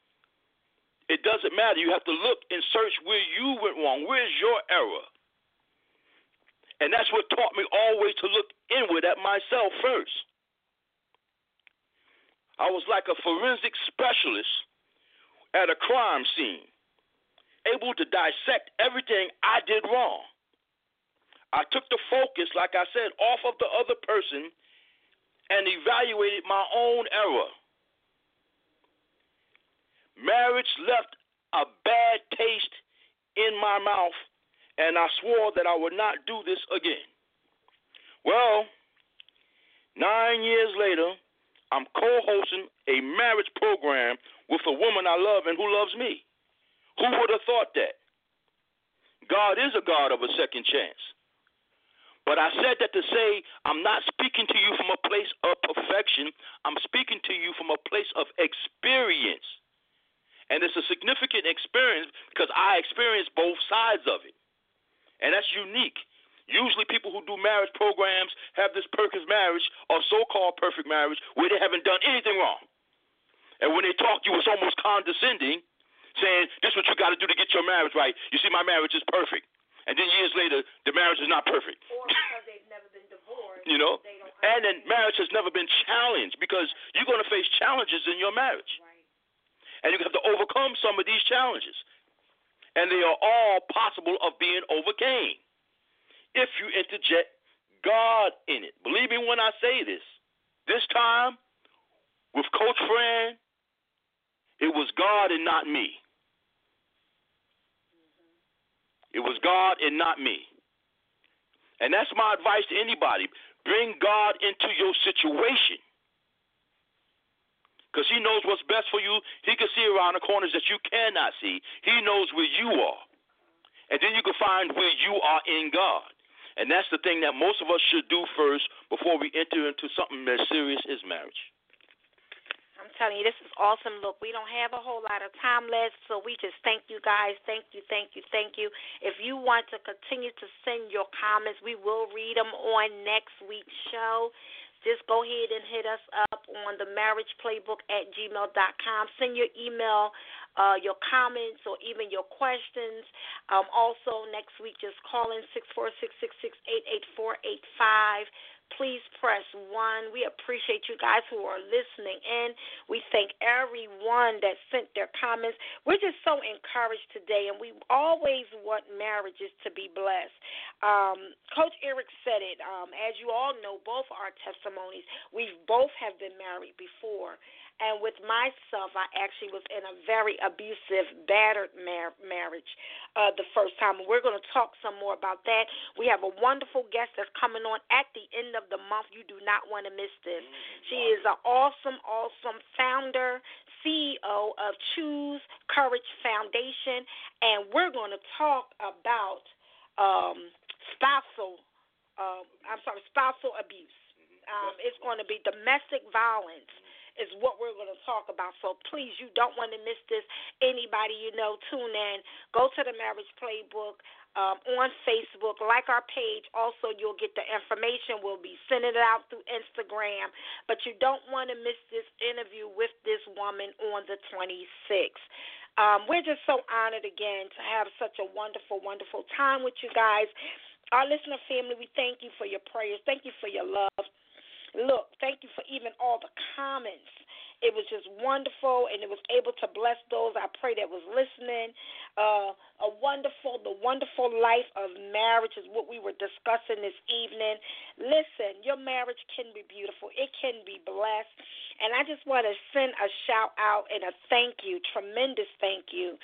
It doesn't matter. You have to look and search where you went wrong. Where's your error? And that's what taught me always to look inward at myself first. I was like a forensic specialist at a crime scene, able to dissect everything I did wrong. I took the focus, like I said, off of the other person and evaluated my own error. marriage left a bad taste in my mouth, and I swore that I would not do this again. Well, nine years later, I'm co-hosting a marriage program with a woman I love and who loves me. Who would have thought that? God is a God of a second chance. But I said that to say I'm not speaking to you from a place of perfection. I'm speaking to you from a place of experience. And it's a significant experience because I experienced both sides of it. And that's unique. Usually people who do marriage programs have this perfect marriage or so-called perfect marriage where they haven't done anything wrong. And when they talk to you, it's almost condescending, saying, this is what you got to do to get your marriage right. You see, my marriage is perfect. And then years later, the marriage is not perfect. Or because they've never been divorced. You know? And then marriage has never been challenged because you're going to face challenges in your marriage. Right. And you have to overcome some of these challenges. And they are all possible of being overcame if you interject God in it. Believe me when I say this. This time, with Coach Fran, it was God and not me. It was God and not me. And that's my advice to anybody. Bring God into your situation. Because he knows what's best for you. He can see around the corners that you cannot see. He knows where you are. And then you can find where you are in God. And that's the thing that most of us should do first before we enter into something as serious as marriage. I'm telling you, this is awesome. Look, we don't have a whole lot of time left, so we just thank you guys. Thank you, thank you, thank you. If you want to continue to send your comments, we will read them on next week's show. Just go ahead and hit us up on the marriage playbook at gmail dot com. Send your email, uh, your comments, or even your questions. Um, also, next week, just call in six four six, six six eight, eight four eight five. Please press one. We appreciate you guys who are listening in. We thank everyone that sent their comments. We're just so encouraged today, and we always want marriages to be blessed. Um, Coach Eric said it. Um, as you all know, both our testimonies, we both have been married before. And with myself, I actually was in a very abusive, battered mar- marriage uh, the first time. And we're going to talk some more about that. We have a wonderful guest that's coming on at the end of the month. You do not want to miss this. She is an awesome, awesome founder, C E O of Choose Courage Foundation. And we're going to talk about um, spousal, uh, I'm sorry, spousal abuse. Um, it's going to be domestic violence. Is what we're going to talk about. So please, you don't want to miss this. Anybody you know, tune in. Go to the Marriage Playbook um, on Facebook. Like our page. Also, you'll get the information. We'll be sending it out through Instagram. But you don't want to miss this interview with this woman on the twenty-sixth. Um, we're just so honored again to have such a wonderful, wonderful time with you guys. Our listener family, we thank you for your prayers. Thank you for your love. Look, thank you for even all the comments. It was just wonderful, and it was able to bless those I pray that was listening. Uh, a wonderful, the wonderful life of marriage is what we were discussing this evening. Listen, your marriage can be beautiful. It can be blessed. And I just want to send a shout out and a thank you, tremendous thank you,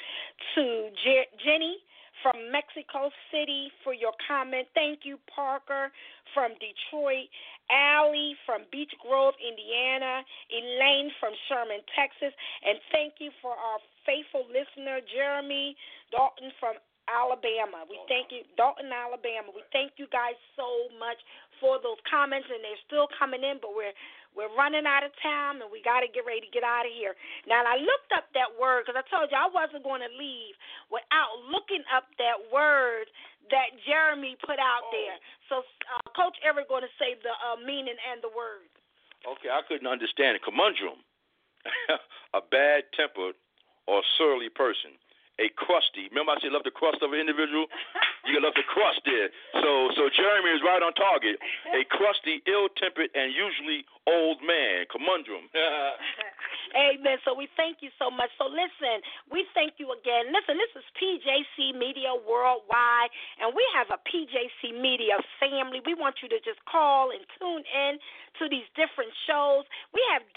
to Je- Jenny from Mexico City for your comment. Thank you, Parker from Detroit, Allie from Beach Grove, Indiana, Elaine from Sherman, Texas, and thank you for our faithful listener, Jeremy Dalton from Alabama. We thank you, Dalton, Alabama. We thank you guys so much for those comments, and they're still coming in, but we're We're running out of time, and we got to get ready to get out of here. Now, I looked up that word because I told you I wasn't going to leave without looking up that word that Jeremy put out there. So, uh, Coach Eric going to say the uh, meaning and the word. Okay, I couldn't understand it. Conundrum, a bad-tempered or surly person. A crusty. Remember I said love the crust of an individual? You love the crust there. So so Jeremy is right on target. A crusty, ill-tempered, and usually old man. Conundrum. Amen. So we thank you so much. So listen, we thank you again. Listen, this is P J C Media Worldwide, and we have a P J C Media family. We want you to just call and tune in to these different shows. We have Dovetail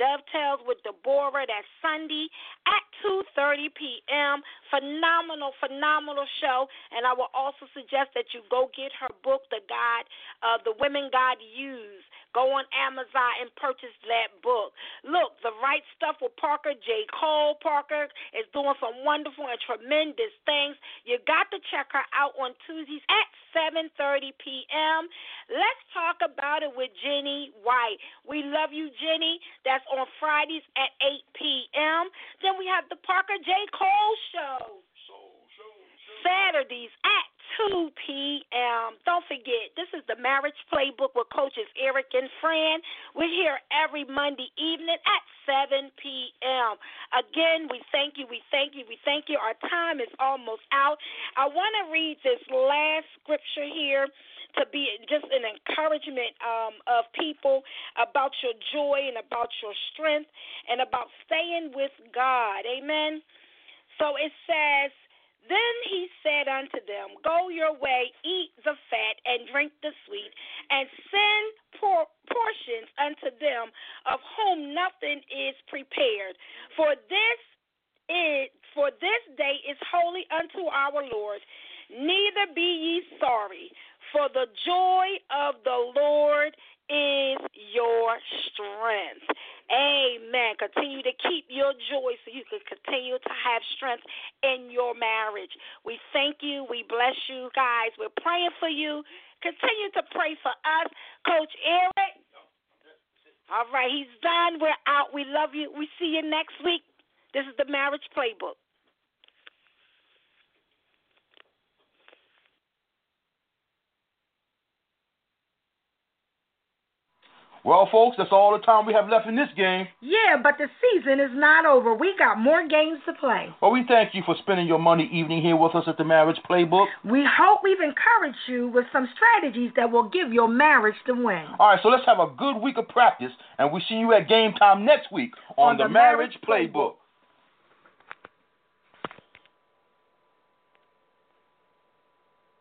Details with Deborah. That's Sunday at two thirty p.m. Phenomenal, phenomenal show. And I will also suggest that you go get her book, The God, uh, The Women God Used. Go on Amazon and purchase that book. Look, The Right Stuff with Parker J. Cole. Parker is doing some wonderful and tremendous things. You got to check her out on Tuesdays at seven thirty p.m. Let's talk about it with Jenny White. We love you, Jenny. That's on Fridays at eight p.m. Then we have the Parker J. Cole Show. Saturdays at two p.m. Don't forget, this is the Marriage Playbook with Coaches Eric and Fran. We're here every Monday evening at seven p.m. Again, we thank you, we thank you, we thank you. Our time is almost out. I want to read this last scripture here to be just an encouragement um, of people about your joy and about your strength and about staying with God. Amen. So it says, then he said unto them, go your way, eat the fat, and drink the sweet, and send por- portions unto them of whom nothing is prepared. For this is for this day is holy unto our Lord. Neither be ye sorry, for the joy of the Lord is your strength. Amen. Continue to keep your joy so you can continue to have strength in your marriage. We thank you. We bless you guys. We're praying for you. Continue to pray for us. Coach Eric. All right, he's done. We're out. We love you. We see you next week. This is the Marriage Playbook. Well, folks, that's all the time we have left in this game. Yeah, but the season is not over. We got more games to play. Well, we thank you for spending your Monday evening here with us at the Marriage Playbook. We hope we've encouraged you with some strategies that will give your marriage the win. All right, so let's have a good week of practice, and we'll see you at game time next week on, on the, the Marriage, Marriage Playbook. Playbook.